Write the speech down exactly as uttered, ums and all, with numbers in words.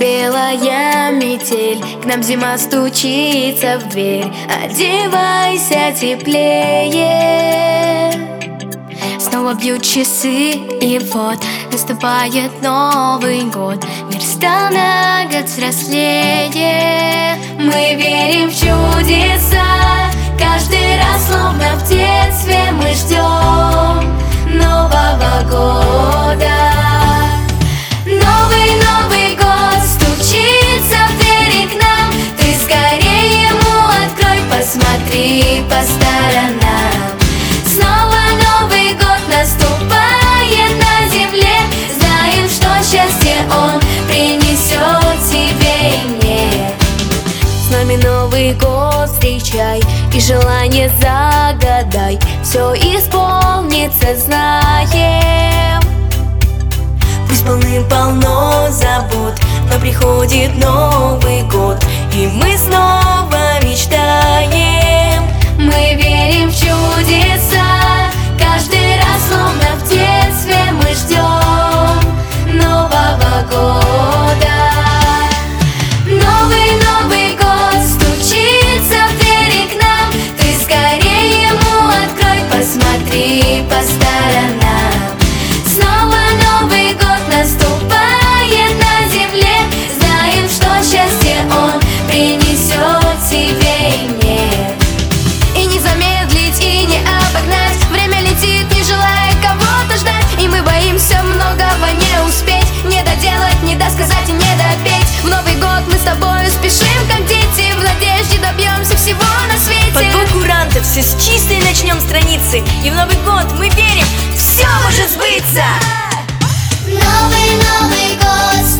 белая метель, к нам зима стучится в дверь. Одевайся теплее. Снова бьют часы, и вот наступает Новый год. Мир стал на год взрослее. Мы верим в чудеса, каждый раз словно в детстве мы ждем Нового года. Новый, Новый год стучится в двери к нам. Ты скорее ему открой, посмотри по сторонам. Снова Новый год наступает на земле. Знаем, что счастье он принесет тебе и мне. С нами Новый год встречай и желание загадай, все исполнится, знаем. Пусть полным-полно забот, но приходит Новый год, и мы снова мечтаем. Мы верим в чудеса, каждый раз словно в детстве мы ждем Нового года. Новый, Новый год стучится в двери к нам. Ты скорее ему открой, посмотри по сторонам. Снова Новый год наступает на земле. Знаем, что счастье он принесет тебе и мне. И не замедлить, и не обогнать. Время летит, не желая кого-то ждать. И мы боимся многого не успеть, не доделать, не досказать и не допеть. В Новый год мы с тобою спешим, как дети, в надежде добьемся всего на свете. Под бок курантов все с чистой начнем страницы, и в Новый год мы верим, все может сбыться. Новый, Новый год